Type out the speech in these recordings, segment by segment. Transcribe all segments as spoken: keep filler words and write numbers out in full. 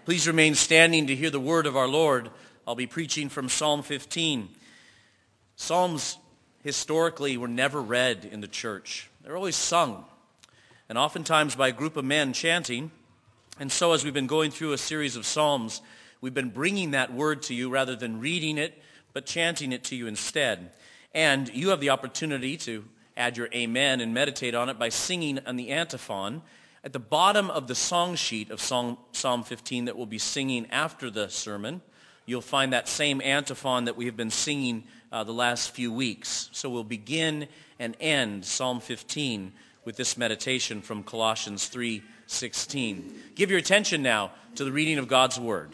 Please remain standing to hear the word of our Lord. I'll be preaching from Psalm fifteen. Psalms historically were never read in the church. They're always sung, and oftentimes by a group of men chanting. And so as we've been going through a series of Psalms, we've been bringing that word to you rather than reading it, but chanting it to you instead. And you have the opportunity to add your amen and meditate on it by singing on the antiphon. At the bottom of the song sheet of Psalm, Psalm fifteen that we'll be singing after the sermon, you'll find that same antiphon that we have been singing uh, the last few weeks. So we'll begin and end Psalm fifteen with this meditation from Colossians three sixteen. Give your attention now to the reading of God's Word.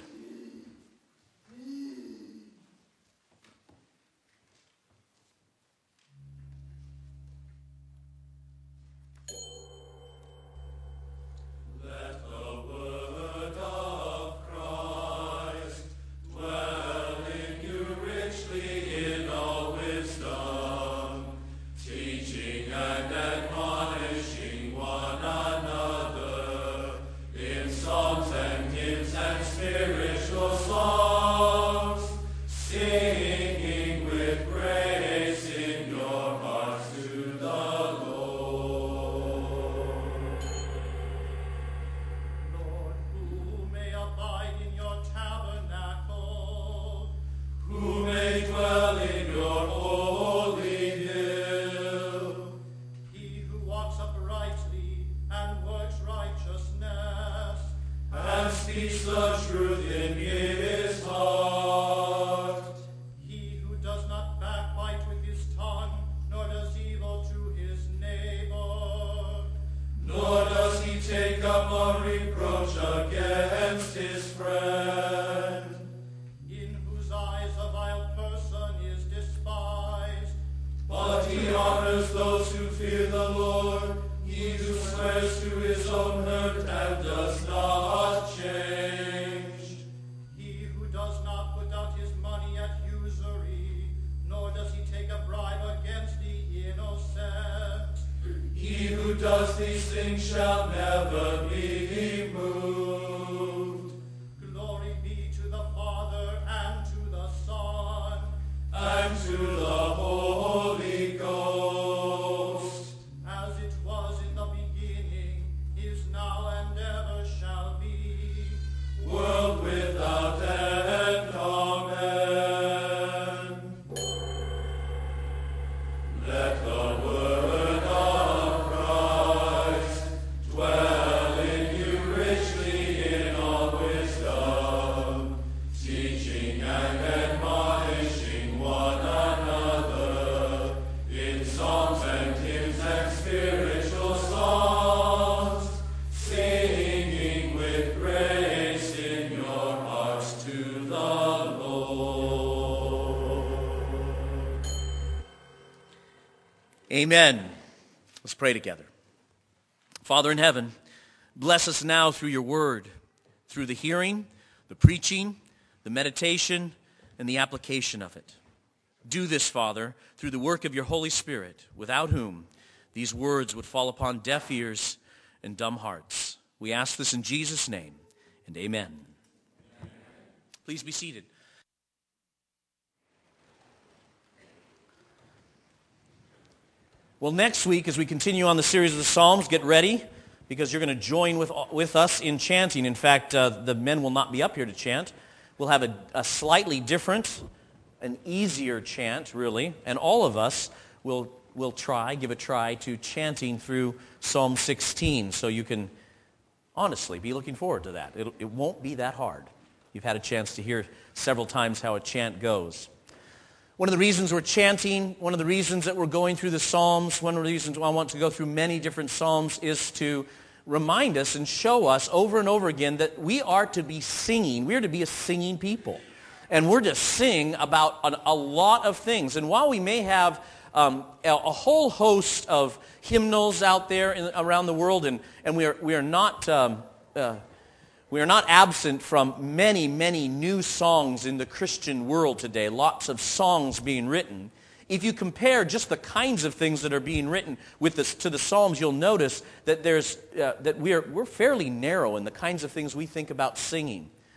Does these things shall never be moved. Glory be to the Father, and to the Son, and to the Holy Ghost, as it was in the beginning, is now, and ever shall be, world without end. Amen. Let the word Amen. Let's pray together. Father in heaven, bless us now through your word, through the hearing, the preaching, the meditation, and the application of it. Do this, Father, through the work of your Holy Spirit, without whom these words would fall upon deaf ears and dumb hearts. We ask this in Jesus' name, and amen. Please be seated. Well, next week, as we continue on the series of the Psalms, get ready, because you're going to join with, with us in chanting. In fact, uh, the men will not be up here to chant. We'll have a, a slightly different, an easier chant, really, and all of us will, will try, give a try to chanting through Psalm sixteen, so you can honestly be looking forward to that. It'll, it won't be that hard. You've had a chance to hear several times how a chant goes. One of the reasons we're chanting, one of the reasons that we're going through the Psalms, one of the reasons I want to go through many different Psalms is to remind us and show us over and over again that we are to be singing. We are to be a singing people. And we're to sing about a, a lot of things. And while we may have um, a, a whole host of hymnals out there in, around the world, and, and we are, we are not... Um, uh, We are not absent from many, many new songs in the Christian world today, lots of songs being written. If you compare just the kinds of things that are being written with this, to the Psalms, you'll notice that there's uh, that we're we're fairly narrow in the kinds of things we think about singing.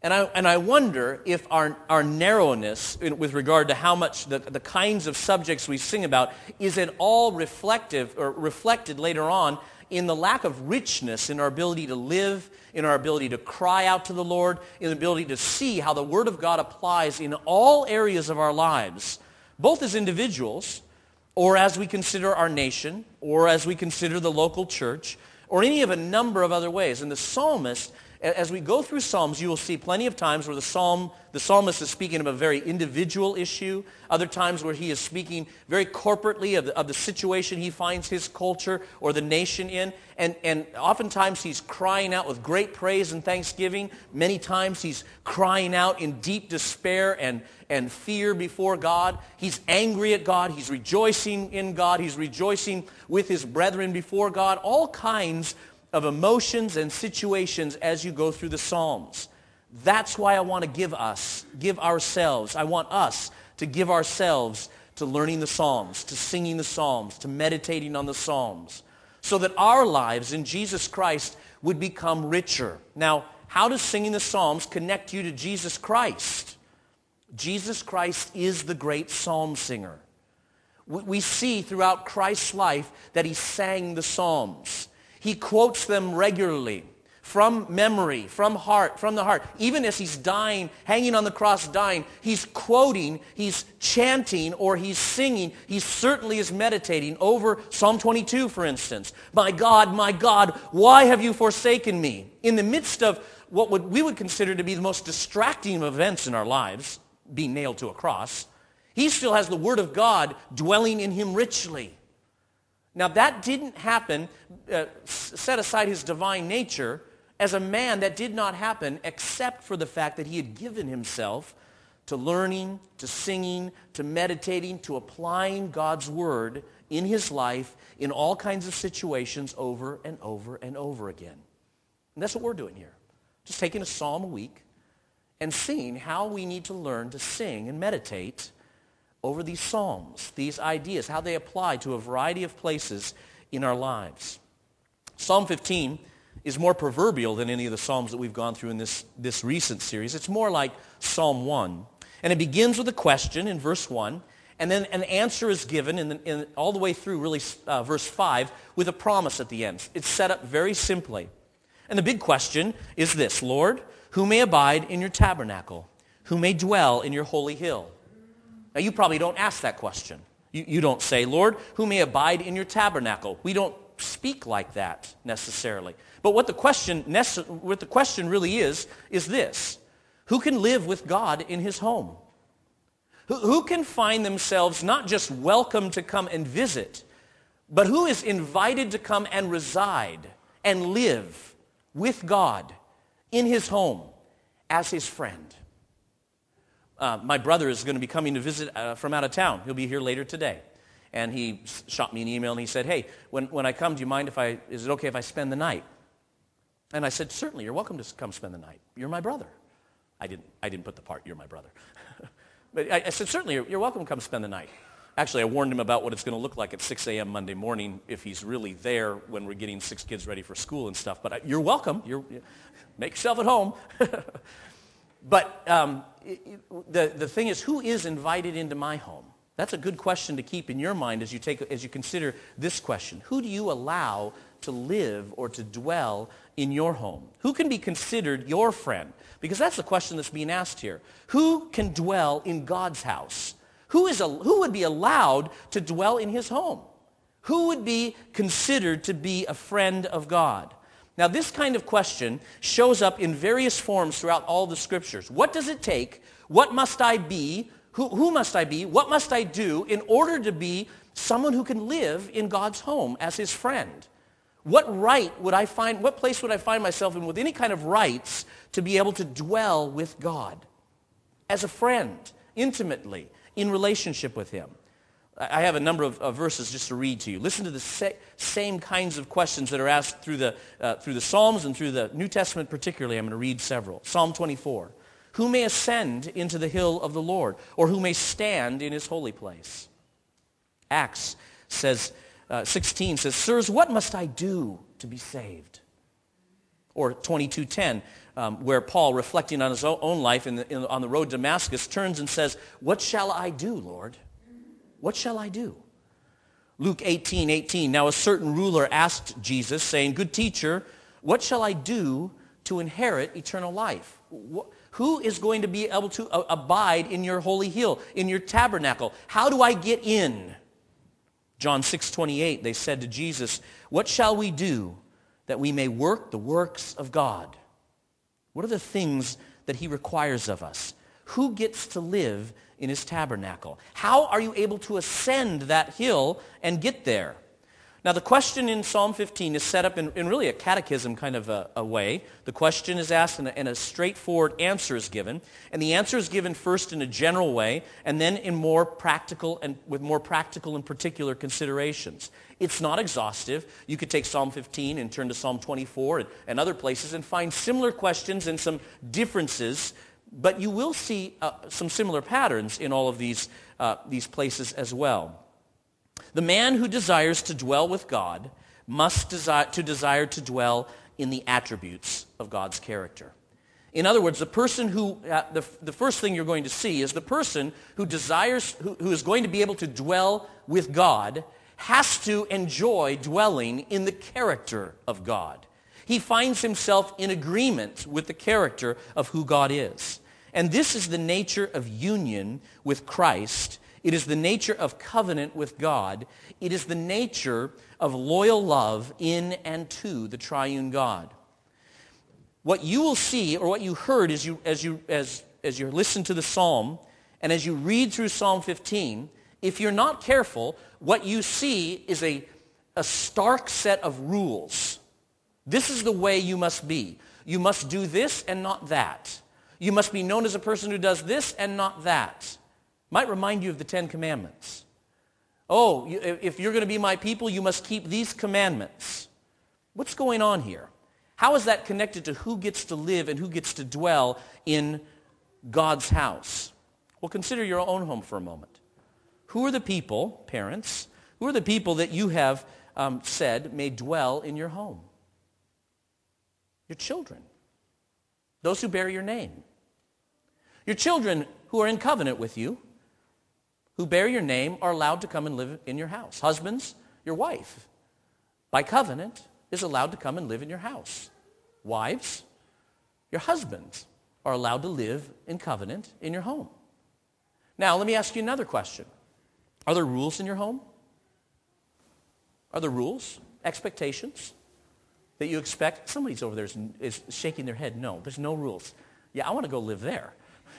And I, and I wonder if our, our narrowness in, with regard to how much the, the kinds of subjects we sing about is at all reflective or reflected later on in the lack of richness in our ability to live, in our ability to cry out to the Lord, in the ability to see how the Word of God applies in all areas of our lives, both as individuals or as we consider our nation or as we consider the local church or any of a number of other ways. And the psalmist, as we go through Psalms, you will see plenty of times where the psalm, the psalmist is speaking of a very individual issue, other times where he is speaking very corporately of the, of the situation he finds his culture or the nation in, and, and oftentimes he's crying out with great praise and thanksgiving. Many times he's crying out in deep despair and, and fear before God. He's angry at God. He's rejoicing in God. He's rejoicing with his brethren before God. All kinds of emotions and situations as you go through the Psalms. That's why I want to give us, give ourselves, I want us to give ourselves to learning the Psalms, to singing the Psalms, to meditating on the Psalms, so that our lives in Jesus Christ would become richer. Now, how does singing the Psalms connect you to Jesus Christ? Jesus Christ is the great psalm singer. We see throughout Christ's life that he sang the Psalms. He quotes them regularly, from memory, from heart, from the heart. Even as he's dying, hanging on the cross dying, he's quoting, he's chanting, or he's singing. He certainly is meditating over Psalm twenty-two, for instance. My God, my God, why have you forsaken me? In the midst of what would, we would consider to be the most distracting of events in our lives, being nailed to a cross, he still has the Word of God dwelling in him richly. Now, that didn't happen, uh, set aside his divine nature, as a man, that did not happen except for the fact that he had given himself to learning, to singing, to meditating, to applying God's Word in his life in all kinds of situations over and over and over again. And that's what we're doing here. Just taking a psalm a week and seeing how we need to learn to sing and meditate over these psalms, these ideas, how they apply to a variety of places in our lives. Psalm fifteen is more proverbial than any of the psalms that we've gone through in this, this recent series. It's more like Psalm one. And it begins with a question in verse one, and then an answer is given in, the, in all the way through, really, uh, verse five, with a promise at the end. It's set up very simply. And the big question is this: Lord, who may abide in your tabernacle? Who may dwell in your holy hill? Now, you probably don't ask that question. You, you don't say, Lord, who may abide in your tabernacle? We don't speak like that necessarily. But what the question what the question really is, is this: who can live with God in his home? Who, who can find themselves not just welcome to come and visit, but who is invited to come and reside and live with God in his home as his friend? Uh, my brother is going to be coming to visit uh, from out of town. He'll be here later today. And he shot me an email and he said, hey, when, when I come, do you mind if I, is it okay if I spend the night? And I said, certainly, you're welcome to come spend the night. You're my brother. I didn't, I didn't put the part, you're my brother. But I, I said, certainly, you're, you're welcome to come spend the night. Actually, I warned him about what it's going to look like at six a.m. Monday morning if he's really there when we're getting six kids ready for school and stuff. But I, you're welcome. You're, make yourself at home. But um, it, it, the, the thing is, who is invited into my home? That's a good question to keep in your mind as you take as you consider this question. Who do you allow to live or to dwell in your home? Who can be considered your friend? Because that's the question that's being asked here. Who can dwell in God's house? Who is a, who would be allowed to dwell in his home? Who would be considered to be a friend of God? Now, this kind of question shows up in various forms throughout all the Scriptures. What does it take? What must I be? Who, who must I be? What must I do in order to be someone who can live in God's home as his friend? What right would I find, what place would I find myself in with any kind of rights to be able to dwell with God as a friend, intimately, in relationship with him? I have a number of, of verses just to read to you. Listen to the sa- same kinds of questions that are asked through the, uh, through the Psalms and through the New Testament particularly. I'm going to read several. Psalm twenty-four. Who may ascend into the hill of the Lord, or who may stand in his holy place? Acts says, uh, sixteen says, Sirs, what must I do to be saved? Or twenty-two ten, um, where Paul, reflecting on his own life in the, in, on the road to Damascus, turns and says, "What shall I do, Lord? What shall I do?" Luke eighteen eighteen, now a certain ruler asked Jesus, saying, "Good teacher, what shall I do to inherit eternal life?" Who is going to be able to abide in your holy hill, in your tabernacle? How do I get in? John six twenty-eight, they said to Jesus, "What shall we do that we may work the works of God?" What are the things that he requires of us? Who gets to live in his tabernacle? How are you able to ascend that hill and get there? Now, the question in Psalm fifteen is set up in, in really a catechism kind of a, a way. The question is asked and a, and a straightforward answer is given. And the answer is given first in a general way and then in more practical and with more practical and particular considerations. It's not exhaustive. You could take Psalm fifteen and turn to Psalm twenty-four and, and other places and find similar questions and some differences, but you will see uh, some similar patterns in all of these, uh, these places as well. The man who desires to dwell with God must desire to desire to dwell in the attributes of God's character. In other words, the person who, uh, the, the first thing you're going to see is the person who desires, who, who is going to be able to dwell with God has to enjoy dwelling in the character of God. He finds himself in agreement with the character of who God is. And this is the nature of union with Christ. It is the nature of covenant with God. It is the nature of loyal love in and to the triune God. What you will see, or what you heard as you as you as as you listen to the psalm and as you read through Psalm fifteen, if you're not careful, what you see is a, a stark set of rules. This is the way you must be. You must do this and not that. You must be known as a person who does this and not that. Might remind you of the Ten Commandments. Oh, if you're going to be my people, you must keep these commandments. What's going on here? How is that connected to who gets to live and who gets to dwell in God's house? Well, consider your own home for a moment. Who are the people, parents, who are the people that you have um, said may dwell in your home? Your children. Those who bear your name. Your children who are in covenant with you, who bear your name, are allowed to come and live in your house. Husbands, your wife, by covenant, is allowed to come and live in your house. Wives, your husbands are allowed to live in covenant in your home. Now, let me ask you another question. Are there rules in your home? Are there rules, expectations that you expect? Somebody's over there is, is shaking their head. No, there's no rules. Yeah, I want to go live there.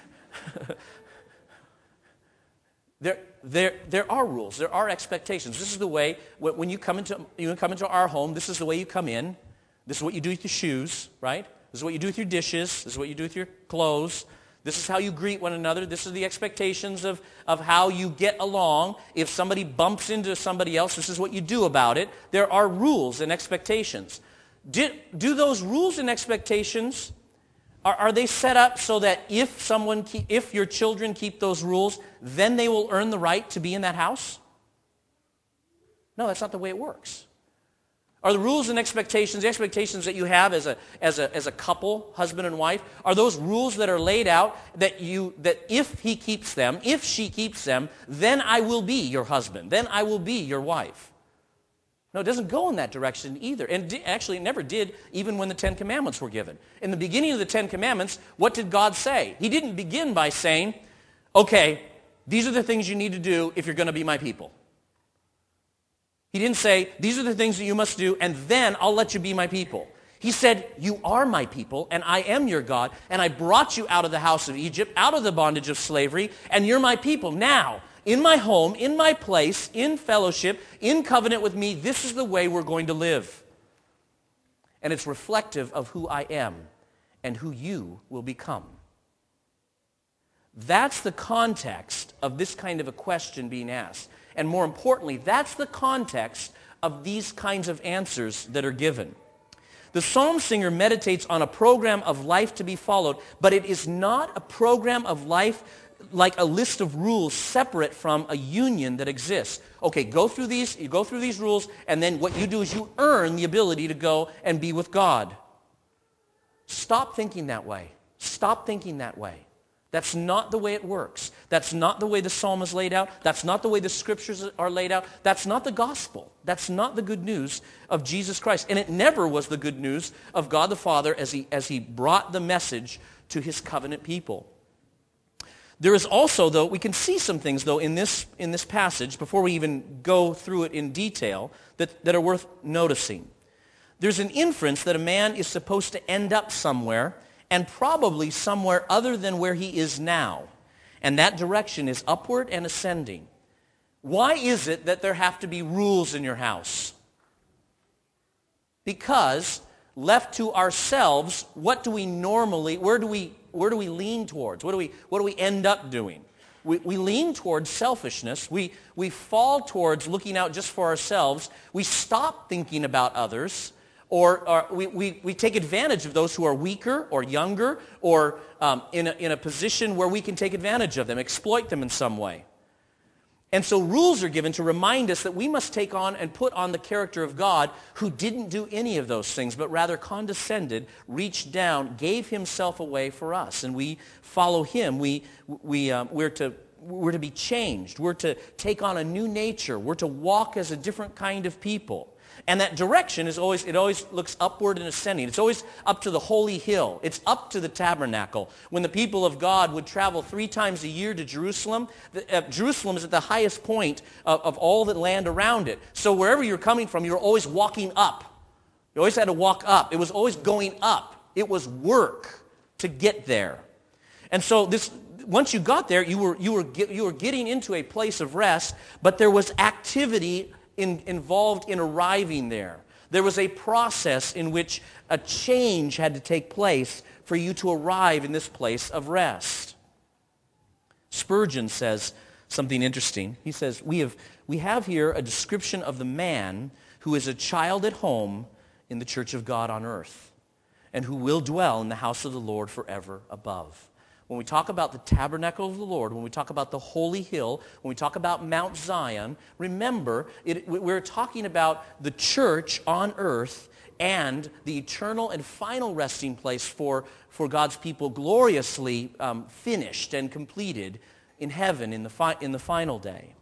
There, there, there are rules. There are expectations. This is the way, when you come into you come into our home, this is the way you come in. This is what you do with your shoes, right? This is what you do with your dishes. This is what you do with your clothes. This is how you greet one another. This is the expectations of, of how you get along. If somebody bumps into somebody else, this is what you do about it. There are rules and expectations. Do, do those rules and expectations, Are, are they set up so that if someone, keep, if your children keep those rules, then they will earn the right to be in that house? No, that's not the way it works. Are the rules and expectations, the expectations that you have as a as a as a couple, husband and wife, are those rules that are laid out that you that if he keeps them, if she keeps them, then I will be your husband, then I will be your wife? No, it doesn't go in that direction either. And di- actually, it never did even when the Ten Commandments were given. In the beginning of the Ten Commandments, what did God say? He didn't begin by saying, okay, these are the things you need to do if you're going to be my people. He didn't say, these are the things that you must do, and then I'll let you be my people. He said, you are my people, and I am your God, and I brought you out of the house of Egypt, out of the bondage of slavery, and you're my people. Now, in my home, in my place, in fellowship, in covenant with me, this is the way we're going to live. And it's reflective of who I am and who you will become. That's the context of this kind of a question being asked. And more importantly, that's the context of these kinds of answers that are given. The psalm singer meditates on a program of life to be followed, but it is not a program of life like a list of rules separate from a union that exists. Okay, go through these, you go through these rules, and then what you do is you earn the ability to go and be with God. Stop thinking that way. Stop thinking that way. That's not the way it works. That's not the way the psalm is laid out. That's not the way the scriptures are laid out. That's not the gospel. That's not the good news of Jesus Christ. And it never was the good news of God the Father as he, as he brought the message to his covenant people. There is also, though, we can see some things, though, in this, in this passage, before we even go through it in detail, that, that are worth noticing. There's an inference that a man is supposed to end up somewhere, and probably somewhere other than where he is now. And that direction is upward and ascending. Why is it that there have to be rules in your house? Because left to ourselves, what do we normally, where do we, where do we lean towards? What do we, what do we end up doing? We, we lean towards selfishness. We, we fall towards looking out just for ourselves. We stop thinking about others. Or, or we, we, we take advantage of those who are weaker or younger or um, in, a, in a position where we can take advantage of them, exploit them in some way. And so rules are given to remind us that we must take on and put on the character of God, who didn't do any of those things, but rather condescended, reached down, gave himself away for us. And we follow him. We, we, um, we're, to, we're to be changed. We're to take on a new nature. We're to walk as a different kind of people. And that direction is always, it always looks upward and ascending. It's always up to the holy hill. It's up to the tabernacle. When the people of God would travel three times a year to Jerusalem, the, uh, Jerusalem is at the highest point of, of all the land around it. So wherever you're coming from, you're always walking up. You always had to walk up. It was always going up. It was work to get there. And so this, once you got there, you were, you were, you were getting into a place of rest, but there was activity In, involved in arriving there. There was a process in which a change had to take place for you to arrive in this place of rest. Spurgeon says something interesting. He says, we have, we have here a description of the man who is a child at home in the church of God on earth, and who will dwell in the house of the Lord forever above. When we talk about the tabernacle of the Lord, when we talk about the holy hill, when we talk about Mount Zion, remember, it, we're talking about the church on earth and the eternal and final resting place for, for God's people, gloriously um, finished and completed in heaven in the, fi- in the final day.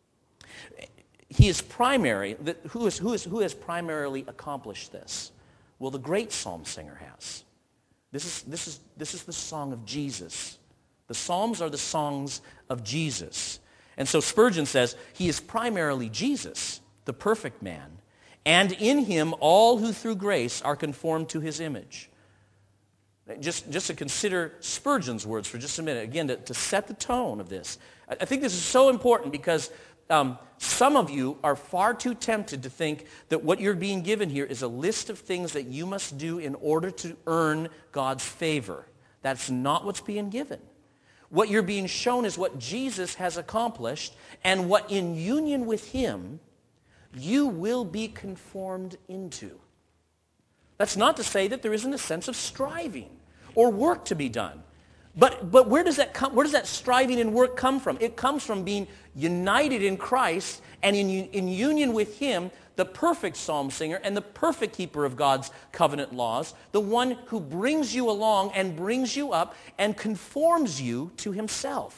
He is primary. The, who, is, who, is, who has primarily accomplished this? Well, the great psalm singer has. This is, this is, this is the song of Jesus. The Psalms are the songs of Jesus. And so Spurgeon says, he is primarily Jesus, the perfect man, and in him all who through grace are conformed to his image. Just, just to consider Spurgeon's words for just a minute, again, to, to set the tone of this. I, I think this is so important because Um, some of you are far too tempted to think that what you're being given here is a list of things that you must do in order to earn God's favor. That's not what's being given. What you're being shown is what Jesus has accomplished, and what in union with him you will be conformed into. That's not to say that there isn't a sense of striving or work to be done. But, but where does that come? Where does that striving and work come from? It comes from being united in Christ and in, in union with him, the perfect psalm singer and the perfect keeper of God's covenant laws, the one who brings you along and brings you up and conforms you to himself.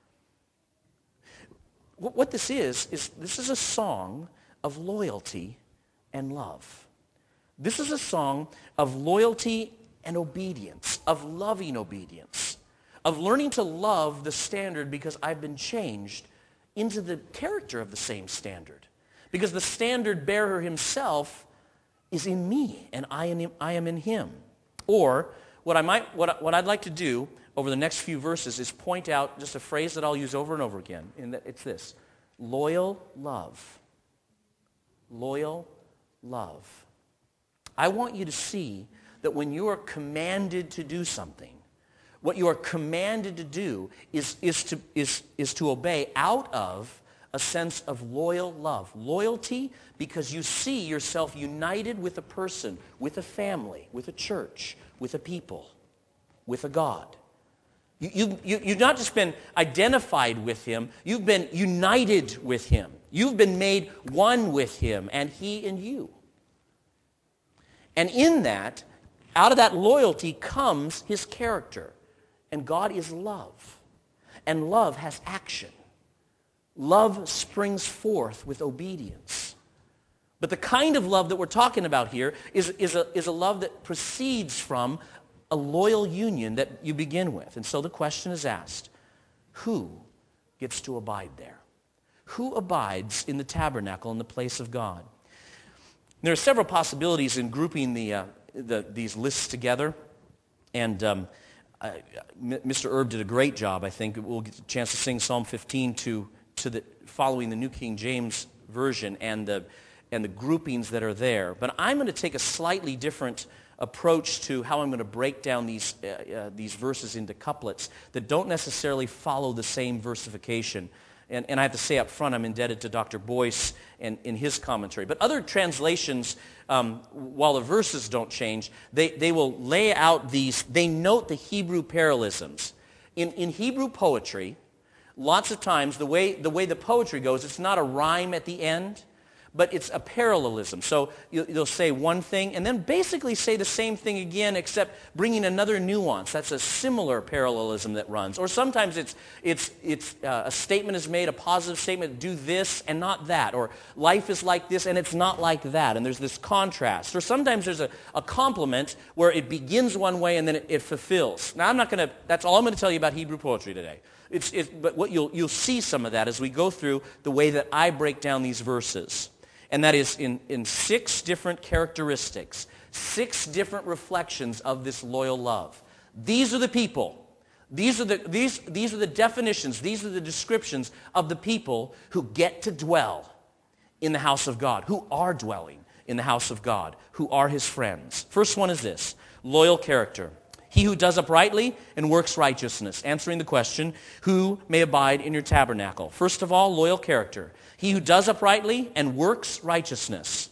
What, what this is, is this is a song of loyalty and love. This is a song of loyalty and obedience, of loving obedience, of learning to love the standard because I've been changed into the character of the same standard. Because the standard bearer himself is in me, and I am, I am in him. Or what I might, what, what I'd like to do over the next few verses is point out just a phrase that I'll use over and over again. And that it's this: loyal love. Loyal love. I want you to see that when you are commanded to do something, what you are commanded to do is, is, to, is, is to obey out of a sense of loyal love. Loyalty because you see yourself united with a person, with a family, with a church, with a people, with a God. You, you, you, you've not just been identified with him, you've been united with him. You've been made one with him and he in you. And in that, out of that loyalty comes his character. And God is love. And love has action. Love springs forth with obedience. But the kind of love that we're talking about here is, is, a, is a love that proceeds from a loyal union that you begin with. And so the question is asked, who gets to abide there? Who abides in the tabernacle in the place of God? There are several possibilities in grouping the, uh, the, these lists together. And um, uh, Mister Erb did a great job, I think. We'll get a chance to sing Psalm fifteen to, to the, following the New King James Version and the, and the groupings that are there. But I'm going to take a slightly different approach to how I'm going to break down these, uh, uh, these verses into couplets that don't necessarily follow the same versification. And, and I have to say up front, I'm indebted to Doctor Boyce and in his commentary. But other translations, um, while the verses don't change, they, they will lay out these, they note the Hebrew parallelisms. In, in Hebrew poetry, lots of times the way, the way the poetry goes, it's not a rhyme at the end, but it's a parallelism. So you'll say one thing and then basically say the same thing again, except bringing another nuance. That's a similar parallelism that runs. Or sometimes it's it's it's uh, a statement is made, a positive statement, do this and not that. Or life is like this and it's not like that. And there's this contrast. Or sometimes there's a, a compliment where it begins one way and then it, it fulfills. Now I'm not going to, that's all I'm going to tell you about Hebrew poetry today. It's, it's, but what you'll you'll see some of that as we go through the way that I break down these verses. And that is in, in six different characteristics, six different reflections of this loyal love. These are the people. These are the, these, these are the definitions. These are the descriptions of the people who get to dwell in the house of God, who are dwelling in the house of God, who are his friends. First one is this, loyal character. He who does uprightly and works righteousness. Answering the question, who may abide in your tabernacle? First of all, loyal character. He who does uprightly and works righteousness.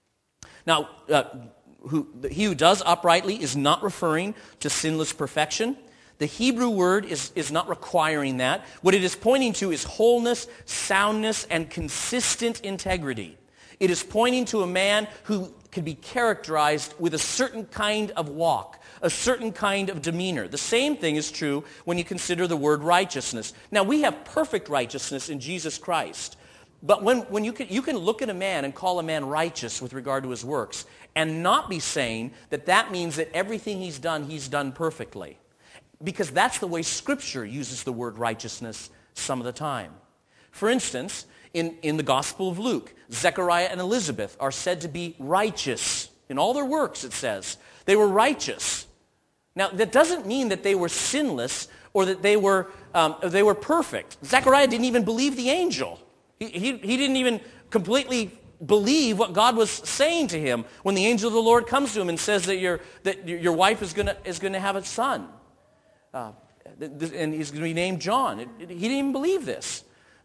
Now, uh, who, he who does uprightly is not referring to sinless perfection. The Hebrew word is, is not requiring that. What it is pointing to is wholeness, soundness, and consistent integrity. It is pointing to a man who can be characterized with a certain kind of walk, a certain kind of demeanor. The same thing is true when you consider the word righteousness. Now, we have perfect righteousness in Jesus Christ. But when, when you can, you can look at a man and call a man righteous with regard to his works and not be saying that that means that everything he's done, he's done perfectly. Because that's the way Scripture uses the word righteousness some of the time. For instance, in, in the Gospel of Luke, Zechariah and Elizabeth are said to be righteous. In all their works, it says. They were righteous. Now, that doesn't mean that they were sinless or that they were, um, they were perfect. Zechariah didn't even believe the angel. He, he, he didn't even completely believe what God was saying to him when the angel of the Lord comes to him and says that your, that your wife is going to is going to have a son. Uh, and he's going to be named John. It, it, he didn't even believe this.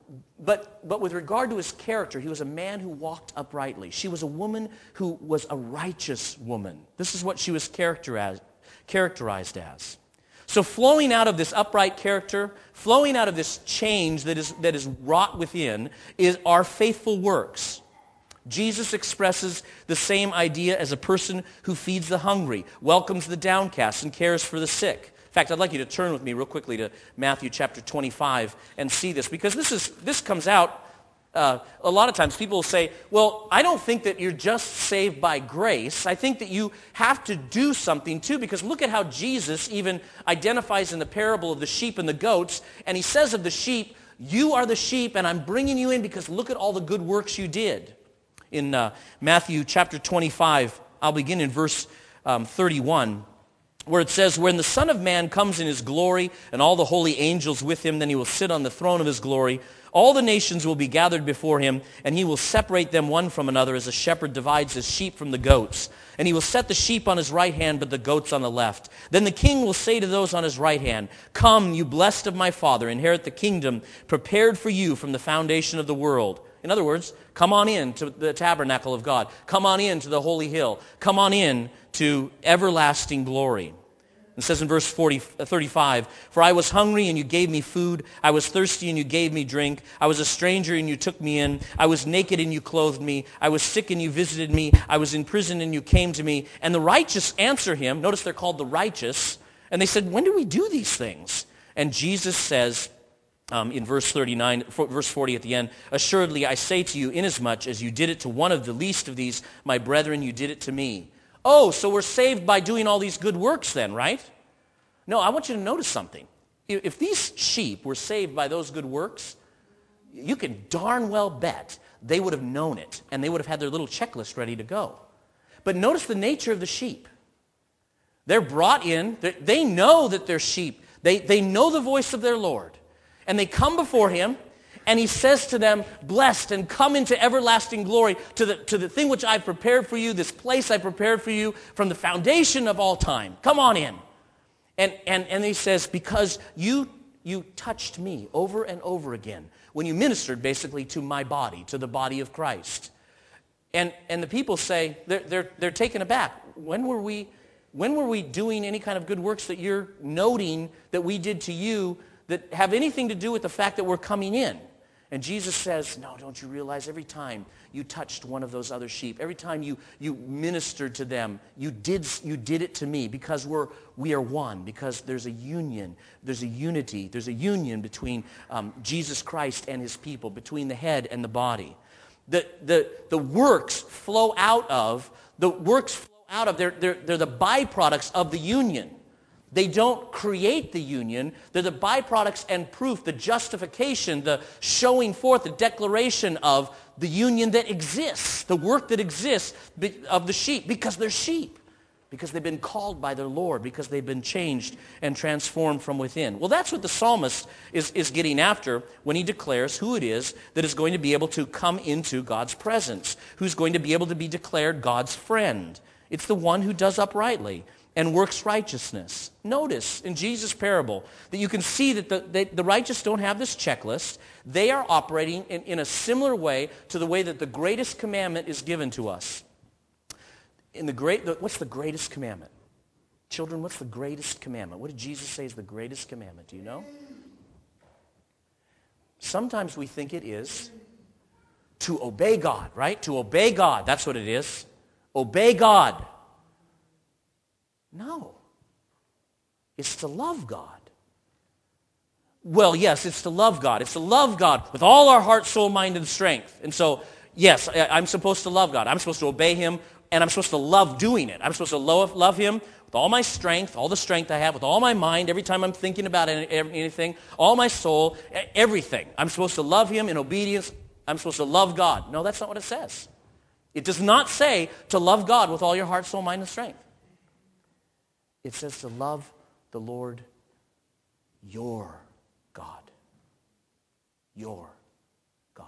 But, but with regard to his character, he was a man who walked uprightly. She was a woman who was a righteous woman. This is what she was characterized, characterized as. So flowing out of this upright character, flowing out of this change that is, that is wrought within, is our faithful works. Jesus expresses the same idea as a person who feeds the hungry, welcomes the downcast, and cares for the sick. In fact, I'd like you to turn with me real quickly to Matthew chapter twenty-five and see this, because this is this comes out uh, a lot of times. People will say, well, I don't think that you're just saved by grace. I think that you have to do something too, because look at how Jesus even identifies in the parable of the sheep and the goats, and he says of the sheep, you are the sheep, and I'm bringing you in because look at all the good works you did. In uh, Matthew chapter twenty-five, I'll begin in verse um, thirty-one. Where it says, when the Son of Man comes in his glory and all the holy angels with him, then he will sit on the throne of his glory. All the nations will be gathered before him, and he will separate them one from another as a shepherd divides his sheep from the goats. And he will set the sheep on his right hand, but the goats on the left. Then the king will say to those on his right hand, come, you blessed of my Father, inherit the kingdom prepared for you from the foundation of the world. In other words, come on in to the tabernacle of God. Come on in to the holy hill. Come on in to everlasting glory. It says in verse forty, thirty-five, "For I was hungry and you gave me food. I was thirsty and you gave me drink. I was a stranger and you took me in. I was naked and you clothed me. I was sick and you visited me. I was in prison and you came to me." And the righteous answer him. Notice they're called the righteous. And they said, "When do we do these things?" And Jesus says um, in verse thirty-nine, verse forty at the end, "Assuredly I say to you, inasmuch as you did it to one of the least of these, my brethren, you did it to me." Oh, so we're saved by doing all these good works then, right? No, I want you to notice something. If these sheep were saved by those good works, you can darn well bet they would have known it, and they would have had their little checklist ready to go. But notice the nature of the sheep. They're brought in. They know that they're sheep. They, they know the voice of their Lord. And they come before him, and he says to them, "Blessed and come into everlasting glory to the, to the thing which I prepared for you, this place I prepared for you from the foundation of all time. Come on in." And, and, and he says, "Because you, you touched me over and over again when you ministered basically to my body, to the body of Christ." And, and the people say, they're, they're, they're taken aback. When were we, when were we doing any kind of good works that you're noting that we did to you that have anything to do with the fact that we're coming in? And Jesus says, "No, don't you realize every time you touched one of those other sheep, every time you, you ministered to them, you did, you did it to me because we're, we are one, because there's a union, there's a unity, there's a union between um, Jesus Christ and his people, between the head and the body." The, the, the works flow out of, the works flow out of, they're, they're, they're the byproducts of the union. They don't create the union. They're the byproducts and proof, the justification, the showing forth, the declaration of the union that exists, the work that exists of the sheep, because they're sheep, because they've been called by their Lord, because they've been changed and transformed from within. Well, that's what the psalmist is, is getting after when he declares who it is that is going to be able to come into God's presence, who's going to be able to be declared God's friend. It's the one who does uprightly and works righteousness. Notice in Jesus' parable that you can see that the, they, the righteous don't have this checklist. They are operating in, in a similar way to the way that the greatest commandment is given to us. In the great, the, what's the greatest commandment? Children, what's the greatest commandment? What did Jesus say is the greatest commandment? Do you know? Sometimes we think it is to obey God, right? To obey God. That's what it is. Obey God. No. It's to love God. Well, yes, it's to love God. It's to love God with all our heart, soul, mind, and strength. And so, yes, I'm supposed to love God. I'm supposed to obey him, and I'm supposed to love doing it. I'm supposed to love, love him with all my strength, all the strength I have, with all my mind, every time I'm thinking about anything, all my soul, everything. I'm supposed to love him in obedience. I'm supposed to love God. No, that's not what it says. It does not say to love God with all your heart, soul, mind, and strength. It says to love the Lord your God. Your God.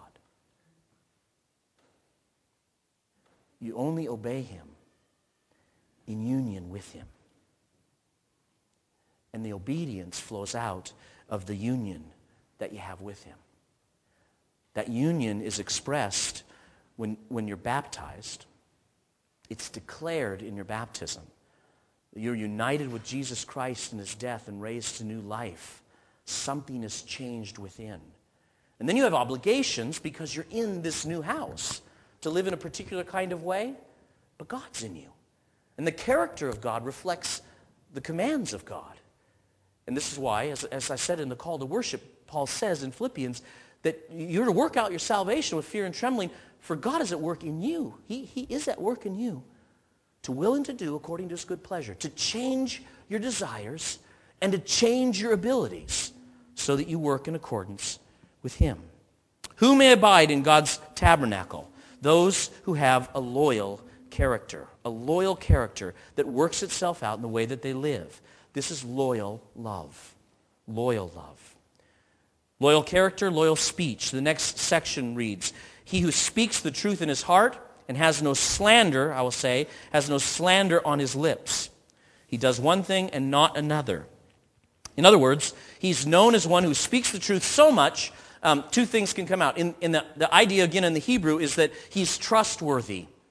You only obey him in union with him. And the obedience flows out of the union that you have with him. That union is expressed when, when you're baptized. It's declared in your baptism. You're united with Jesus Christ in his death and raised to new life. Something is changed within. And then you have obligations because you're in this new house to live in a particular kind of way, but God's in you. And the character of God reflects the commands of God. And this is why, as, as I said in the call to worship, Paul says in Philippians that you're to work out your salvation with fear and trembling, for God is at work in you. He, he is at work in you. To will and to do according to his good pleasure, to change your desires and to change your abilities so that you work in accordance with him. Who may abide in God's tabernacle? Those who have a loyal character, a loyal character that works itself out in the way that they live. This is loyal love, loyal love. Loyal character, loyal speech. The next section reads, "He who speaks the truth in his heart and has no slander," I will say, has no slander on his lips. He does one thing and not another. In other words, he's known as one who speaks the truth so much, um, two things can come out. In, in the, the idea, again, in the Hebrew, is that he's trustworthy.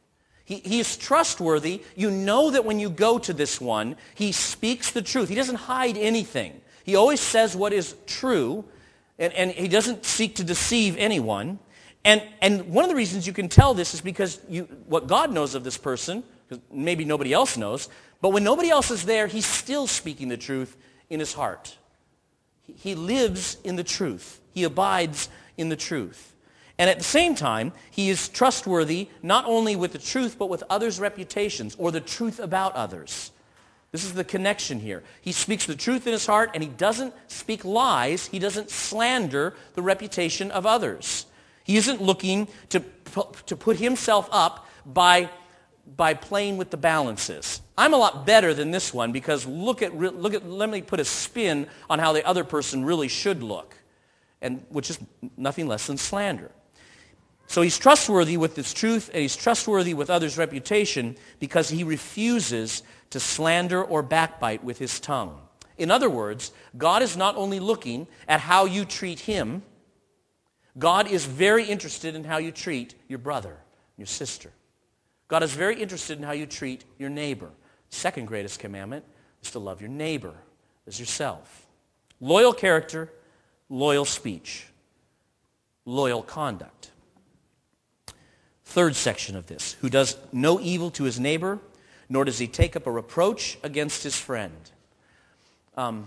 He, he is trustworthy. You know that when you go to this one, he speaks the truth. He doesn't hide anything. He always says what is true, and, and he doesn't seek to deceive anyone. And, and one of the reasons you can tell this is because you, what God knows of this person, because maybe nobody else knows, but when nobody else is there, he's still speaking the truth in his heart. He, he lives in the truth. He abides in the truth. And at the same time, he is trustworthy not only with the truth, but with others' reputations, or the truth about others. This is the connection here. He speaks the truth in his heart, and he doesn't speak lies. He doesn't slander the reputation of others. He isn't looking to, to put himself up by, by playing with the balances. I'm a lot better than this one because look at, look at, let me put a spin on how the other person really should look, and which is nothing less than slander. So he's trustworthy with his truth, and he's trustworthy with others' reputation because he refuses to slander or backbite with his tongue. In other words, God is not only looking at how you treat him, God is very interested in how you treat your brother, your sister. God is very interested in how you treat your neighbor. Second greatest commandment is to love your neighbor as yourself. Loyal character, loyal speech, loyal conduct. Third section of this, who does no evil to his neighbor, nor does he take up a reproach against his friend. Um,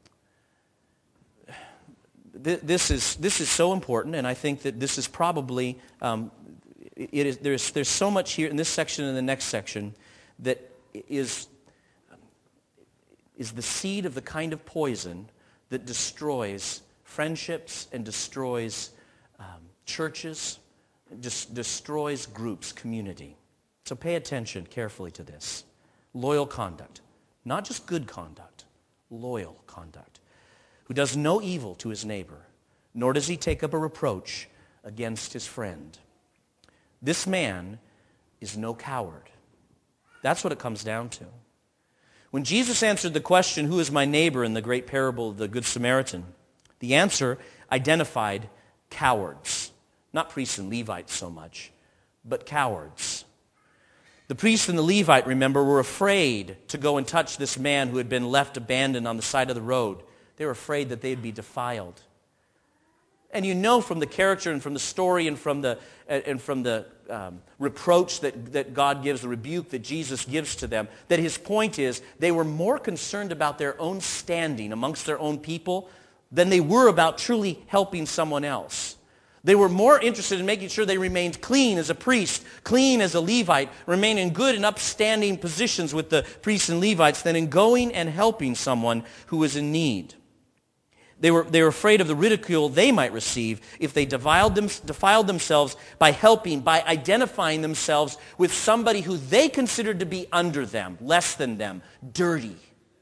th- this is this is so important, and I think that this is probably um, it is there's there's so much here in this section and the next section that is is the seed of the kind of poison that destroys friendships and destroys um, churches. Just destroys groups, community. So pay attention carefully to this. Loyal conduct. Not just good conduct, loyal conduct. Who does no evil to his neighbor, nor does he take up a reproach against his friend. This man is no coward. That's what it comes down to. When Jesus answered the question, who is my neighbor, in the great parable of the Good Samaritan, the answer identified cowards. Not priests and Levites so much, but cowards. The priest and the Levite, remember, were afraid to go and touch this man who had been left abandoned on the side of the road. They were afraid that they'd be defiled. And you know from the character and from the story and from the and from the um, reproach that, that God gives, the rebuke that Jesus gives to them, that his point is they were more concerned about their own standing amongst their own people than they were about truly helping someone else. They were more interested in making sure they remained clean as a priest, clean as a Levite, remain in good and upstanding positions with the priests and Levites than in going and helping someone who was in need. They were, they were afraid of the ridicule they might receive if they defiled, them, defiled themselves by helping, by identifying themselves with somebody who they considered to be under them, less than them, dirty.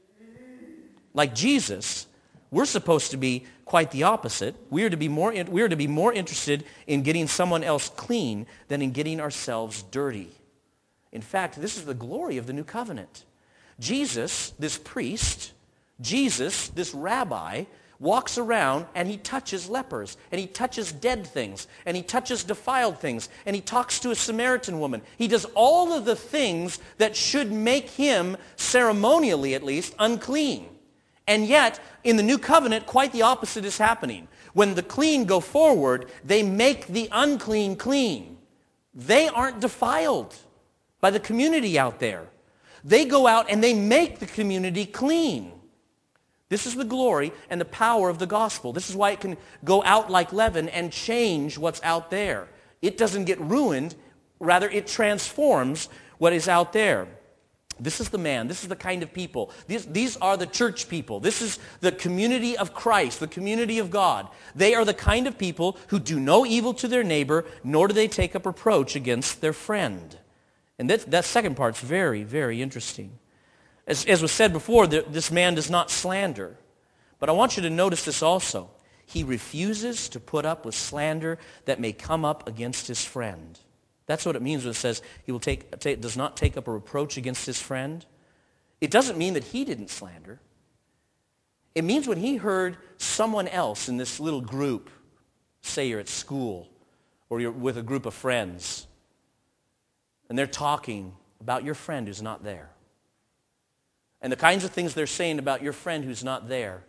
Like Jesus, we're supposed to be quite the opposite. We are to be more, we are to be more interested in getting someone else clean than in getting ourselves dirty. In fact, this is the glory of the new covenant. Jesus, this priest, Jesus, this rabbi, walks around and he touches lepers, and he touches dead things, and he touches defiled things, and he talks to a Samaritan woman. He does all of the things that should make him, ceremonially at least, unclean. And yet, in the new covenant, quite the opposite is happening. When the clean go forward, they make the unclean clean. They aren't defiled by the community out there. They go out and they make the community clean. This is the glory and the power of the gospel. This is why it can go out like leaven and change what's out there. It doesn't get ruined. Rather, it transforms what is out there. This is the man. This is the kind of people. These, these are the church people. This is the community of Christ, the community of God. They are the kind of people who do no evil to their neighbor, nor do they take up reproach against their friend. And that, that second part's very, very interesting. As, as was said before, the, this man does not slander. But I want you to notice this also. He refuses to put up with slander that may come up against his friend. That's what it means when it says he will take, take, does not take up a reproach against his friend. It doesn't mean that he didn't slander. It means when he heard someone else in this little group, say you're at school or you're with a group of friends, and they're talking about your friend who's not there. And the kinds of things they're saying about your friend who's not there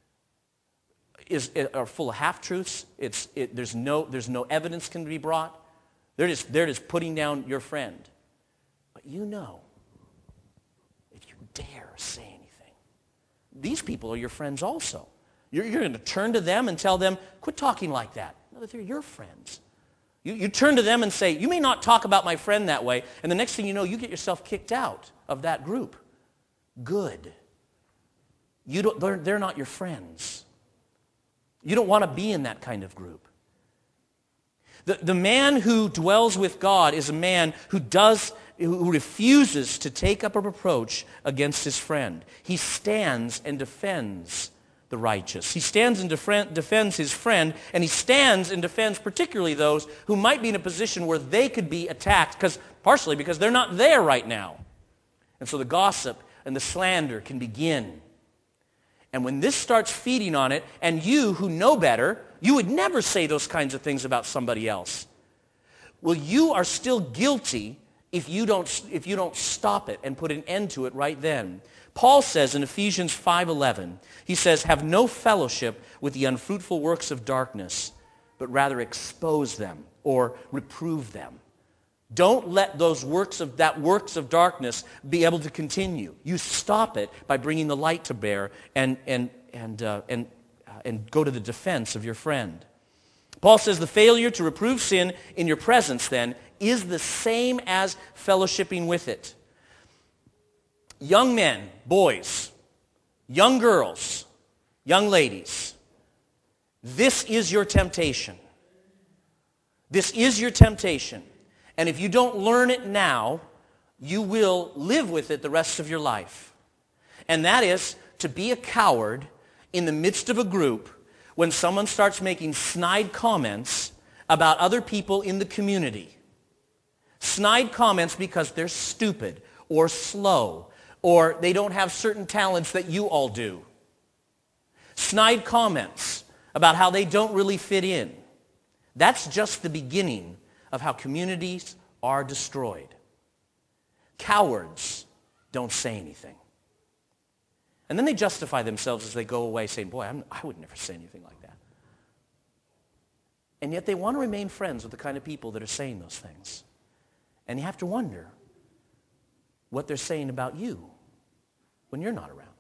is are full of half-truths. It's, it, there's, no, there's no evidence can be brought. They're just, they're just putting down your friend. But you know, if you dare say anything, these people are your friends also. You're, you're going to turn to them and tell them, quit talking like that. No, they're your friends. You, you turn to them and say, you may not talk about my friend that way, and the next thing you know, you get yourself kicked out of that group. Good. You don't, they're, they're not your friends. You don't want to be in that kind of group. The, the man who dwells with God is a man who does, who refuses to take up a reproach against his friend. He stands and defends the righteous. He stands and defend, defends his friend, and he stands and defends particularly those who might be in a position where they could be attacked, because partially because they're not there right now. And so the gossip and the slander can begin. And when this starts feeding on it, and you who know better, you would never say those kinds of things about somebody else. Well, you are still guilty if you don't, if you don't stop it and put an end to it right then. Paul says in Ephesians five eleven, he says, have no fellowship with the unfruitful works of darkness, but rather expose them or reprove them. Don't let those works of that works of darkness be able to continue. You stop it by bringing the light to bear and and and uh, and uh, and go to the defense of your friend. Paul says the failure to reprove sin in your presence then is the same as fellowshipping with it. Young men, boys, young girls, young ladies, this is your temptation. This is your temptation. And if you don't learn it now, you will live with it the rest of your life. And that is to be a coward in the midst of a group when someone starts making snide comments about other people in the community. Snide comments because they're stupid or slow or they don't have certain talents that you all do. Snide comments about how they don't really fit in. That's just the beginning of how communities are destroyed. Cowards don't say anything. And then they justify themselves as they go away saying, boy, I'm, I would never say anything like that. And yet they want to remain friends with the kind of people that are saying those things. And you have to wonder what they're saying about you when you're not around.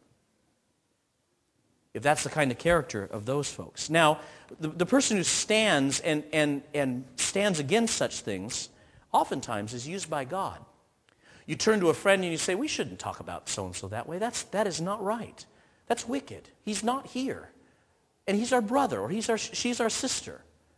If that's the kind of character of those folks. Now, the, the person who stands and, and, and stands against such things oftentimes is used by God. You turn to a friend and you say, we shouldn't talk about so-and-so that way. That's, that is not right. That's wicked. He's not here. And he's our brother or he's our, she's our sister.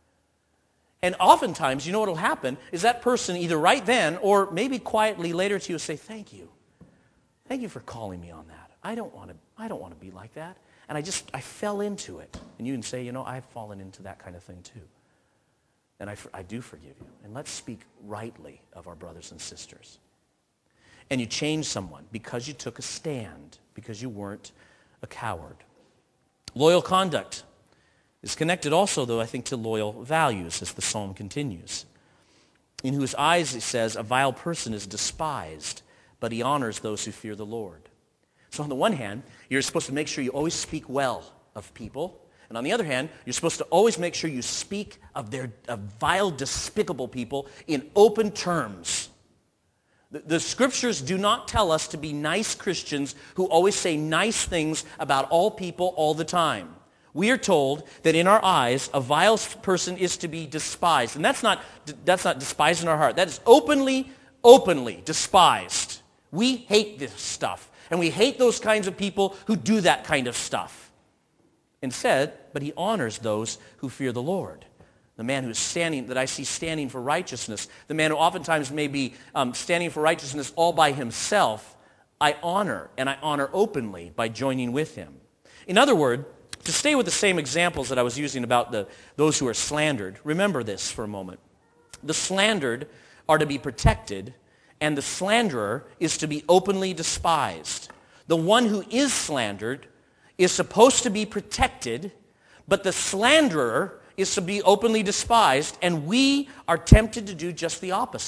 And oftentimes, you know what will happen is that person either right then or maybe quietly later to you will say, thank you. Thank you for calling me on that. I don't want to, I don't want to be like that. And I just, I fell into it. And you can say, you know, I've fallen into that kind of thing too. And I, I do forgive you. And let's speak rightly of our brothers and sisters. And you change someone because you took a stand, because you weren't a coward. Loyal conduct is connected also, though, I think, to loyal values, as the psalm continues. In whose eyes, it says, a vile person is despised, but he honors those who fear the Lord. So on the one hand, you're supposed to make sure you always speak well of people. And on the other hand, you're supposed to always make sure you speak of their of vile, despicable people in open terms. The, the scriptures do not tell us to be nice Christians who always say nice things about all people all the time. We are told that in our eyes, a vile person is to be despised. And that's not, that's not despised in our heart. That is openly, openly despised. We hate this stuff. And we hate those kinds of people who do that kind of stuff. Instead, but he honors those who fear the Lord. The man who's standing, that I see standing for righteousness, the man who oftentimes may be um, standing for righteousness all by himself, I honor, and I honor openly by joining with him. In other words, to stay with the same examples that I was using about the, those who are slandered, remember this for a moment. The slandered are to be protected, and the slanderer is to be openly despised. The one who is slandered is supposed to be protected, but the slanderer is to be openly despised, and we are tempted to do just the opposite.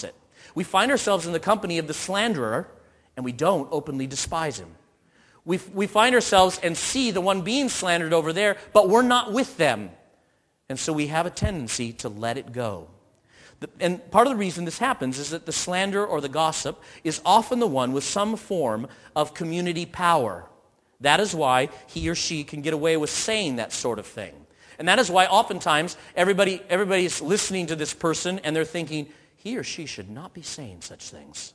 We find ourselves in the company of the slanderer, and we don't openly despise him. We, we find ourselves and see the one being slandered over there, but we're not with them. And so we have a tendency to let it go. The, and part of the reason this happens is that the slanderer or the gossip is often the one with some form of community power. That is why he or she can get away with saying that sort of thing. And that is why oftentimes everybody, everybody is listening to this person and they're thinking, he or she should not be saying such things.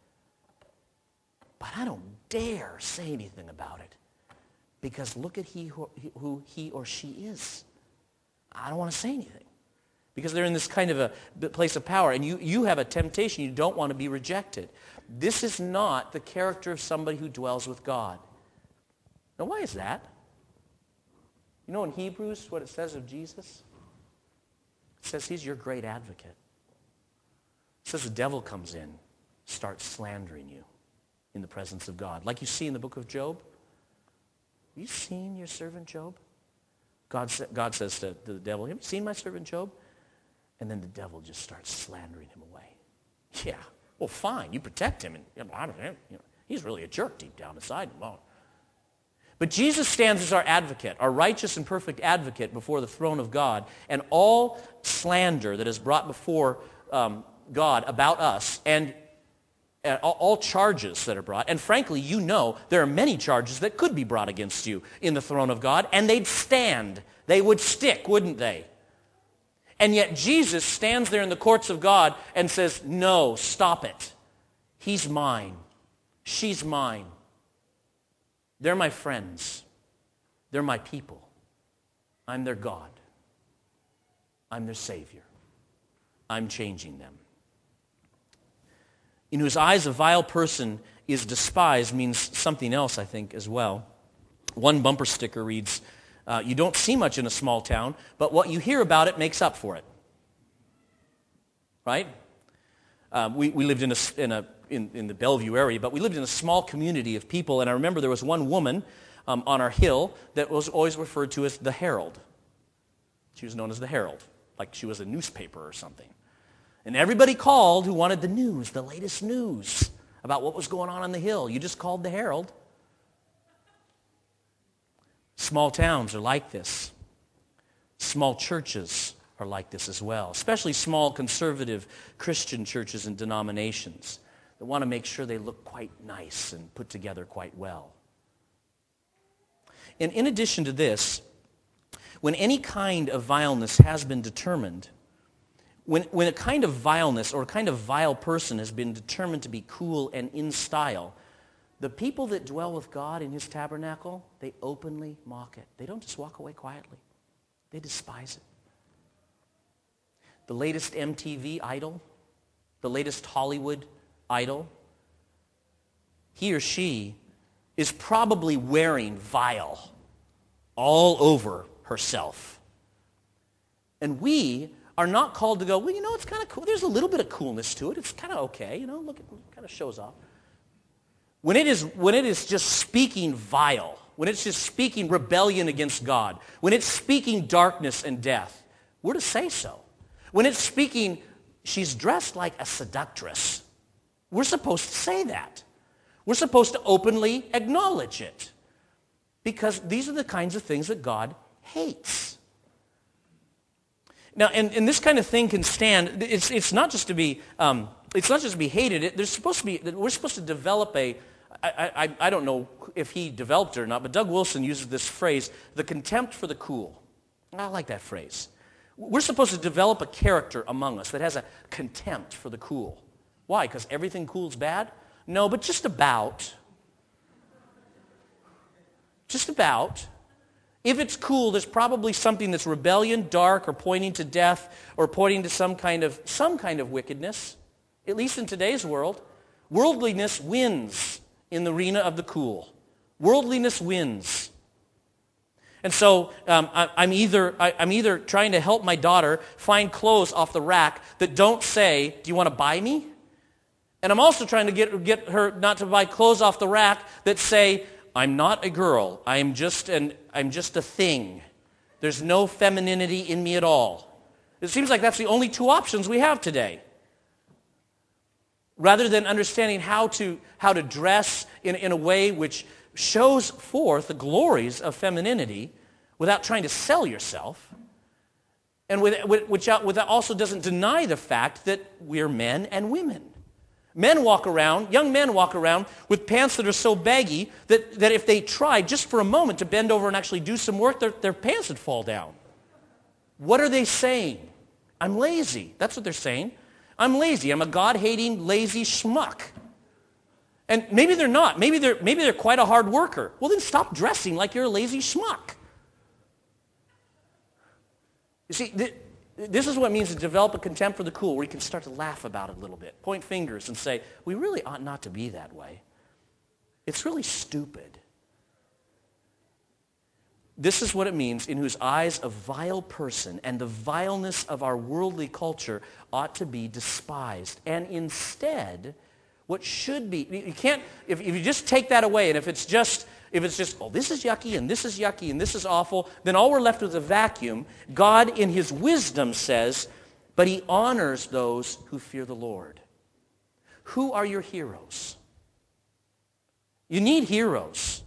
But I don't dare say anything about it because look at he who, who he or she is. I don't want to say anything because they're in this kind of a place of power, and you, you have a temptation. You don't want to be rejected. This is not the character of somebody who dwells with God. Now, why is that? You know in Hebrews what it says of Jesus? It says he's your great advocate. It says the devil comes in, starts slandering you in the presence of God. Like you see in the book of Job. Have you seen your servant Job? God, sa- God says to, to the devil, have you seen my servant Job? And then the devil just starts slandering him away. Yeah, well, fine, you protect him. And you know, he's really a jerk deep down inside him. But Jesus stands as our advocate, our righteous and perfect advocate before the throne of God. And all slander that is brought before um, God about us, and uh, all charges that are brought, and frankly, you know, there are many charges that could be brought against you in the throne of God, and they'd stand. They would stick, wouldn't they? And yet Jesus stands there in the courts of God and says, no, stop it. He's mine. She's mine. They're my friends. They're my people. I'm their God. I'm their Savior. I'm changing them. In whose eyes a vile person is despised means something else, I think, as well. One bumper sticker reads, uh, you don't see much in a small town, but what you hear about it makes up for it. Right? Uh, we, we lived in a, in a In, in the Bellevue area, but we lived in a small community of people, and I remember there was one woman um, on our hill that was always referred to as the Herald. She was known as the Herald, like she was a newspaper or something. And everybody called who wanted the news, the latest news about what was going on on the hill. You just called the Herald. Small towns are like this. Small churches are like this as well, especially small conservative Christian churches and denominations that want to make sure they look quite nice and put together quite well. And in addition to this, when any kind of vileness has been determined, when, when a kind of vileness or a kind of vile person has been determined to be cool and in style, the people that dwell with God in his tabernacle, they openly mock it. They don't just walk away quietly. They despise it. The latest M T V idol, the latest Hollywood idol, he or she is probably wearing vile all over herself. And we are not called to go, well, you know, it's kind of cool. There's a little bit of coolness to it. It's kind of okay. You know, look, it kind of shows off. When it is, when it is just speaking vile, when it's just speaking rebellion against God, when it's speaking darkness and death, we're to say so. When it's speaking, she's dressed like a seductress, we're supposed to say that. We're supposed to openly acknowledge it. Because these are the kinds of things that God hates. Now, and, and this kind of thing can stand, it's, it's not just to be, um, it's not just to be hated, it, there's supposed to be, we're supposed to develop a, I, I, I don't know if he developed it or not, but Doug Wilson uses this phrase, the contempt for the cool. I like that phrase. We're supposed to develop a character among us that has a contempt for the cool. Why? Because everything cool's bad? No, but just about. Just about. If it's cool, there's probably something that's rebellion, dark, or pointing to death, or pointing to some kind of some kind of wickedness. At least in today's world, worldliness wins in the arena of the cool. Worldliness wins. And so um, I, I'm either I, I'm either trying to help my daughter find clothes off the rack that don't say, "Do you want to buy me?" And I'm also trying to get get her not to buy clothes off the rack that say, "I'm not a girl. I am just an I'm just a thing. There's no femininity in me at all." It seems like that's the only two options we have today. rather than understanding how to, how to dress in, in a way which shows forth the glories of femininity without trying to sell yourself, and with, which also doesn't deny the fact that we're men and women. Men walk around, young men walk around with pants that are so baggy that, that if they tried just for a moment to bend over and actually do some work, their, their pants would fall down. What are they saying? I'm lazy. That's what they're saying. I'm lazy. I'm a God-hating, lazy schmuck. And maybe they're not. Maybe they're, maybe they're quite a hard worker. Well, then stop dressing like you're a lazy schmuck. You see, th- this is what it means to develop a contempt for the cool, where you can start to laugh about it a little bit, point fingers and say, we really ought not to be that way. It's really stupid. This is what it means, in whose eyes a vile person and the vileness of our worldly culture ought to be despised. And instead, what should be, you can't, if, if you just take that away, and if it's just, if it's just, oh, this is yucky, and this is yucky, and this is awful, then all we're left with is a vacuum. God, in his wisdom, says, but he honors those who fear the Lord. Who are your heroes? You need heroes.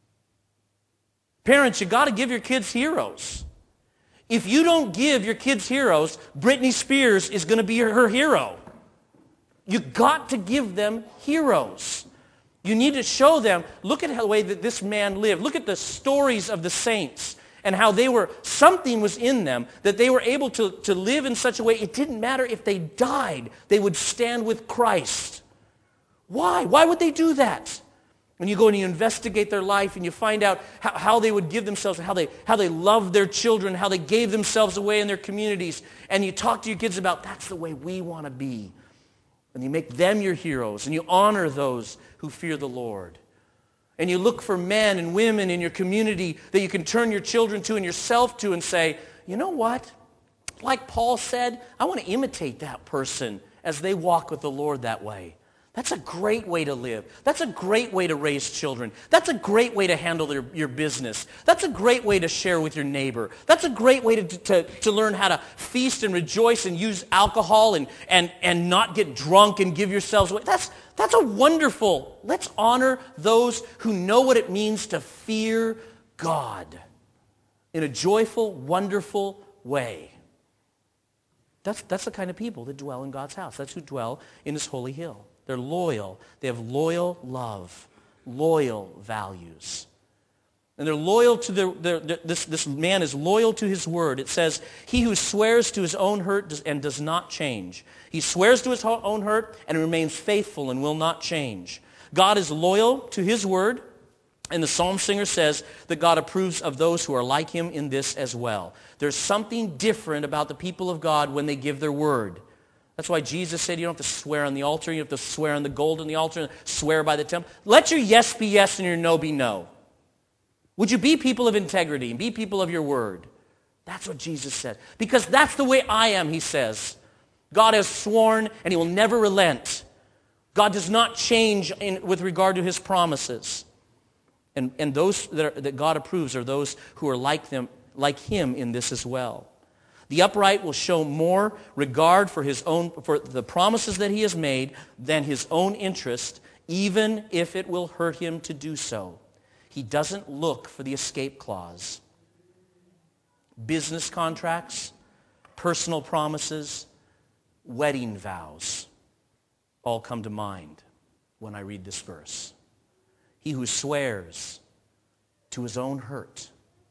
Parents, you got to give your kids heroes. If you don't give your kids heroes, Britney Spears is going to be her hero. You got to give them heroes. You need to show them, look at the way that this man lived. Look at the stories of the saints and how they were, something was in them that they were able to, to live in such a way, it didn't matter if they died, they would stand with Christ. Why? Why would they do that? When you go and you investigate their life and you find out how, how they would give themselves, how they, how they loved their children, how they gave themselves away in their communities, and you talk to your kids about, that's the way we want to be. And you make them your heroes, and you honor those who fear the Lord. And you look for men and women in your community that you can turn your children to and yourself to and say, you know what? Like Paul said, I want to imitate that person as they walk with the Lord that way. That's a great way to live. That's a great way to raise children. That's a great way to handle their, your business. That's a great way to share with your neighbor. That's a great way to, to, to learn how to feast and rejoice and use alcohol and, and, and not get drunk and give yourselves away. That's, that's a wonderful, let's honor those who know what it means to fear God in a joyful, wonderful way. That's, that's the kind of people that dwell in God's house. That's who dwell in his holy hill. They're loyal. They have loyal love, loyal values. And they're loyal to their, their, their this, this man is loyal to his word. It says, he who swears to his own hurt does, and does not change. He swears to his own hurt and remains faithful and will not change. God is loyal to his word, and the psalm singer says that God approves of those who are like him in this as well. There's something different about the people of God when they give their word. That's why Jesus said you don't have to swear on the altar. You don't have to swear on the gold on the altar, swear by the temple. Let your yes be yes and your no be no. Would you be people of integrity and be people of your word? That's what Jesus said. Because that's the way I am, he says. God has sworn and he will never relent. God does not change in, with regard to his promises. And, and those that, are, that God approves are those who are like them, like him in this as well. The upright will show more regard for his own, for the promises that he has made than his own interest, even if it will hurt him to do so. He doesn't look for the escape clause. Business contracts, personal promises, wedding vows all come to mind when I read this verse. He who swears to his own hurt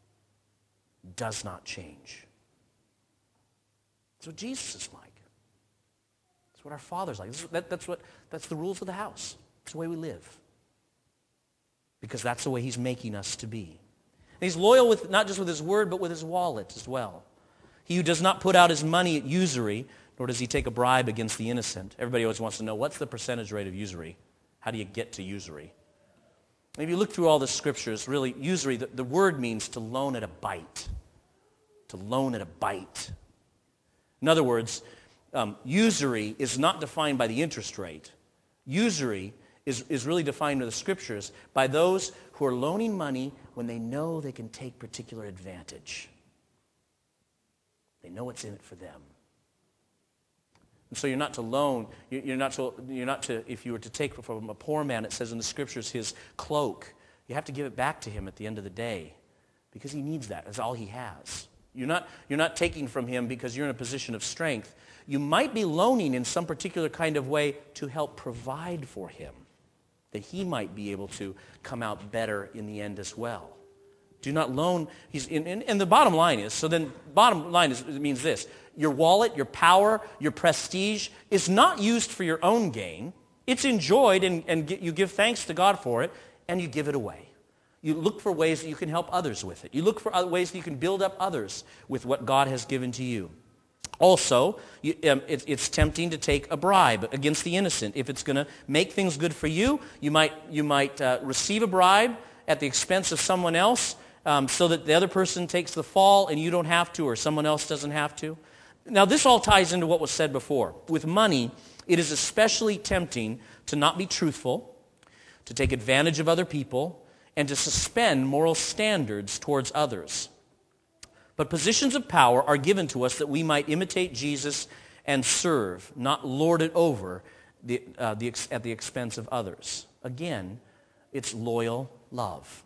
does not change. That's what Jesus is like. That's what our Father's like. That, that's, what, that's the rules of the house. It's the way we live. Because that's the way he's making us to be. And he's loyal with not just with his word, but with his wallet as well. He who does not put out his money at usury, nor does he take a bribe against the innocent. Everybody always wants to know, what's the percentage rate of usury? How do you get to usury? And if you look through all the scriptures, really, usury, the, the word means to loan at a bite. To loan at a bite. In other words, um, usury is not defined by the interest rate. Usury is, is really defined in the scriptures by those who are loaning money when they know they can take particular advantage. They know what's in it for them. So you're not to loan, you're not to, you're not to, if you were to take from a poor man, it says in the scriptures, his cloak, you have to give it back to him at the end of the day because he needs that. That's all he has. You're not, you're not taking from him because you're in a position of strength. You might be loaning in some particular kind of way to help provide for him, that he might be able to come out better in the end as well. Do not loan. He's in, in, and the bottom line is, so then bottom line is, it means this. Your wallet, your power, your prestige is not used for your own gain. It's enjoyed, and, and you give thanks to God for it, and you give it away. You look for ways that you can help others with it. You look for other ways that you can build up others with what God has given to you. Also, you, um, it, it's tempting to take a bribe against the innocent. If it's going to make things good for you, you might, you might uh, receive a bribe at the expense of someone else, Um, so that the other person takes the fall and you don't have to, or someone else doesn't have to. Now, this all ties into what was said before. With money, it is especially tempting to not be truthful, to take advantage of other people, and to suspend moral standards towards others. But positions of power are given to us that we might imitate Jesus and serve, not lord it over the, uh, the, at the expense of others. Again, it's loyal love.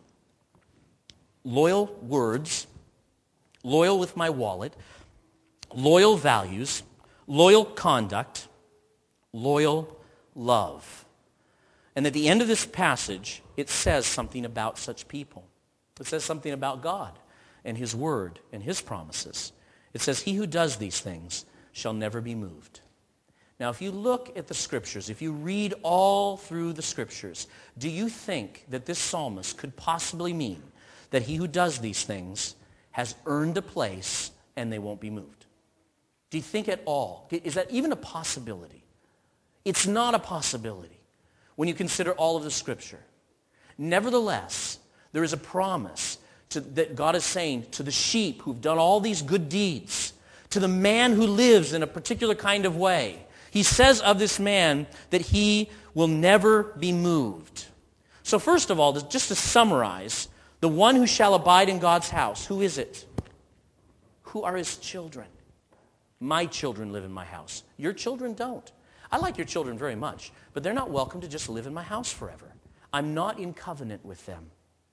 Loyal words, loyal with my wallet, loyal values, loyal conduct, loyal love. And at the end of this passage, it says something about such people. It says something about God and his word and his promises. It says, he who does these things shall never be moved. Now, if you look at the scriptures, if you read all through the scriptures, do you think that this psalmist could possibly mean that he who does these things has earned a place and they won't be moved? Do you think at all? Is that even a possibility? It's not a possibility when you consider all of the scripture. Nevertheless, there is a promise to, that God is saying to the sheep who've done all these good deeds, to the man who lives in a particular kind of way. He says of this man that he will never be moved. So first of all, just to summarize, the one who shall abide in God's house, who is it? Who are his children? My children live in my house. Your children don't. I like your children very much, but they're not welcome to just live in my house forever. I'm not in covenant with them.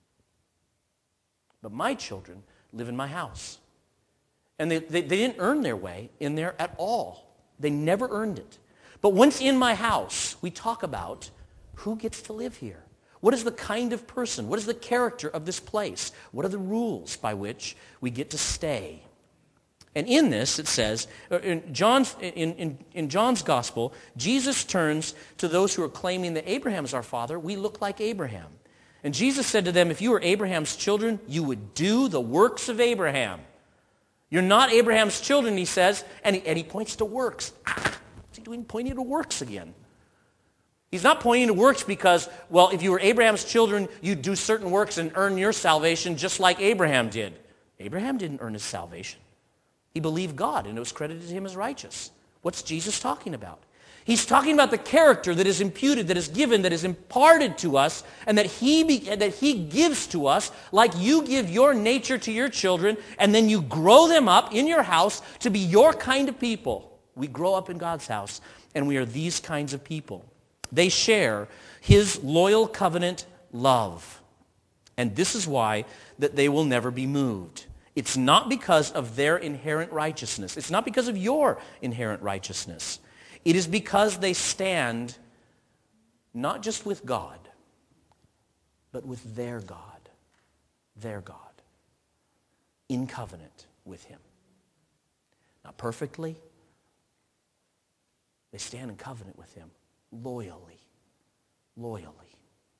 But my children live in my house. And they, they, they didn't earn their way in there at all. They never earned it. But once in my house, we talk about who gets to live here. What is the kind of person? What is the character of this place? What are the rules by which we get to stay? And in this, it says, in John's, in, in, in John's gospel, Jesus turns to those who are claiming that Abraham is our father. We look like Abraham. And Jesus said to them, if you were Abraham's children, you would do the works of Abraham. You're not Abraham's children, he says, and he, and he points to works. Ah, what's he doing pointing to works again? He's not pointing to works because, well, if you were Abraham's children, you'd do certain works and earn your salvation just like Abraham did. Abraham didn't earn his salvation. He believed God, and it was credited to him as righteous. What's Jesus talking about? He's talking about the character that is imputed, that is given, that is imparted to us, and that he, be, that he gives to us like you give your nature to your children, and then you grow them up in your house to be your kind of people. We grow up in God's house, and we are these kinds of people. They share his loyal covenant love. And this is why that they will never be moved. It's not because of their inherent righteousness. It's not because of your inherent righteousness. It is because they stand not just with God, but with their God, their God, in covenant with him. Not perfectly. They stand in covenant with him. Loyally, loyally.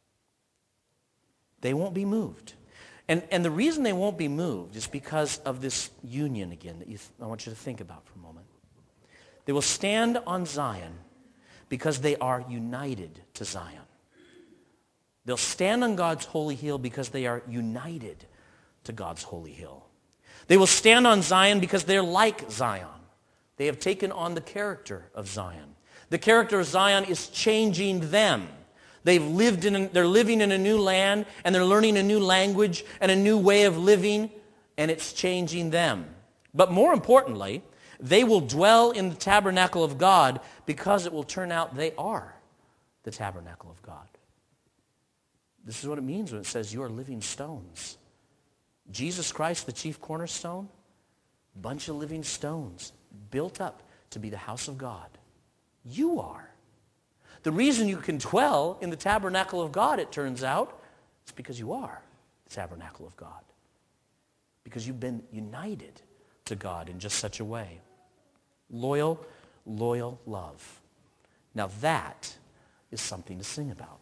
They won't be moved. And, and the reason they won't be moved is because of this union again that you th- I want you to think about for a moment. They will stand on Zion because they are united to Zion. They'll stand on God's holy hill because they are united to God's holy hill. They will stand on Zion because they're like Zion. They have taken on the character of Zion. The character of Zion is changing them. They've lived in, a, they're living in a new land, and they're learning a new language and a new way of living, and it's changing them. But more importantly, They will dwell in the tabernacle of God because it will turn out they are the tabernacle of God. This is what it means when it says you are living stones. Jesus Christ, the chief cornerstone, bunch of living stones built up to be the house of God. You are. The reason you can dwell in the tabernacle of God, it turns out, is because you are the tabernacle of God. Because you've been united to God in just such a way. Loyal, loyal love. Now that is something to sing about.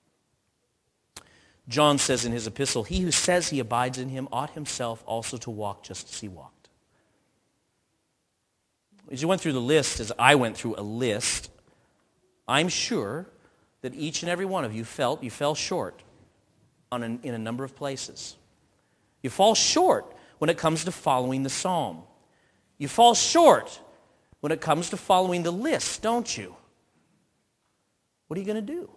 John says in his epistle, he who says he abides in him ought himself also to walk just as he walked. As you went through the list, as I went through a list, I'm sure that each and every one of you felt you fell short on an, in a number of places. You fall short when it comes to following the psalm. You fall short when it comes to following the list, don't you? What are you going to do?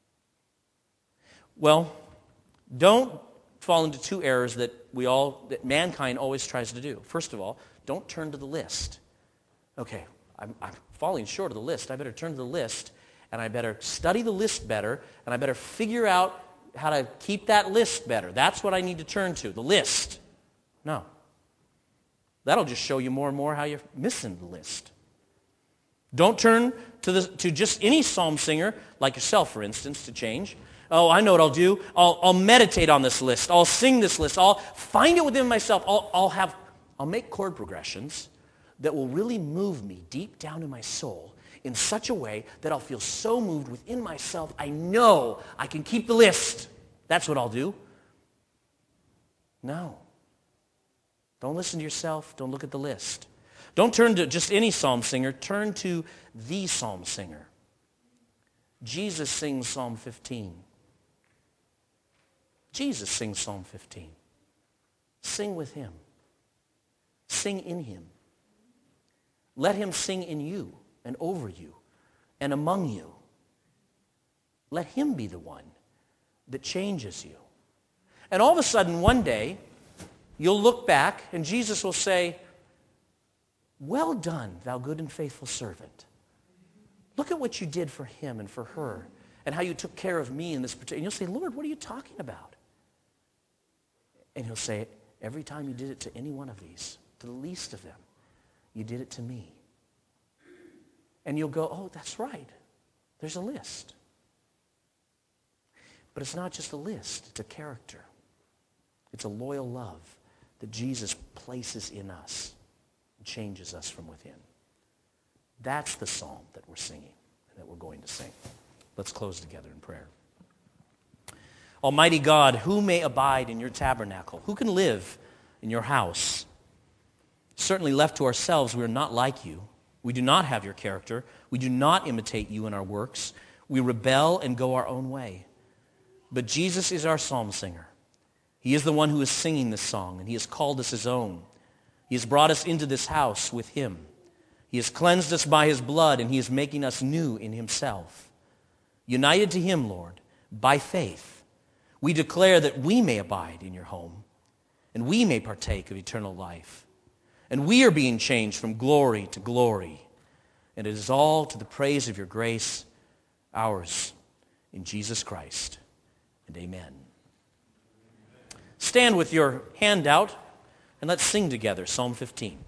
Well, don't fall into two errors that we all, that mankind always tries to do. First of all, don't turn to the list. Okay, I'm, I'm falling short of the list. I better turn to the list, and I better study the list better, and I better figure out how to keep that list better. That's what I need to turn to, the list. No. That'll just show you more and more how you're missing the list. Don't turn to, the, to just any psalm singer, like yourself, for instance, to change. Oh, I know what I'll do. I'll, I'll meditate on this list. I'll sing this list. I'll find it within myself. I'll, I'll have, I'll make chord progressions that will really move me deep down in my soul in such a way that I'll feel so moved within myself, I know I can keep the list. That's what I'll do. No. Don't listen to yourself. Don't look at the list. Don't turn to just any psalm singer. Turn to the psalm singer. Jesus sings Psalm fifteen. Jesus sings Psalm fifteen. Sing with him. Sing in him. Let him sing in you and over you and among you. Let him be the one that changes you. And all of a sudden, one day, you'll look back and Jesus will say, well done, thou good and faithful servant. Look at what you did for him and for her and how you took care of me in this particular. And you'll say, Lord, what are you talking about? And he'll say, every time you did it to any one of these, to the least of them, you did it to me. And you'll go, oh, that's right. There's a list. But it's not just a list. It's a character. It's a loyal love that Jesus places in us and changes us from within. That's the psalm that we're singing and that we're going to sing. Let's close together in prayer. Almighty God, who may abide in your tabernacle? Who can live in your house? Certainly left to ourselves, we are not like you. We do not have your character. We do not imitate you in our works. We rebel and go our own way. But Jesus is our psalm singer. He is the one who is singing this song, and he has called us his own. He has brought us into this house with him. He has cleansed us by his blood, and he is making us new in himself. United to him, Lord, by faith, we declare that we may abide in your home, and we may partake of eternal life. And we are being changed from glory to glory. And it is all to the praise of your grace, ours, in Jesus Christ. And amen. Stand with your hand out, and let's sing together Psalm fifteen.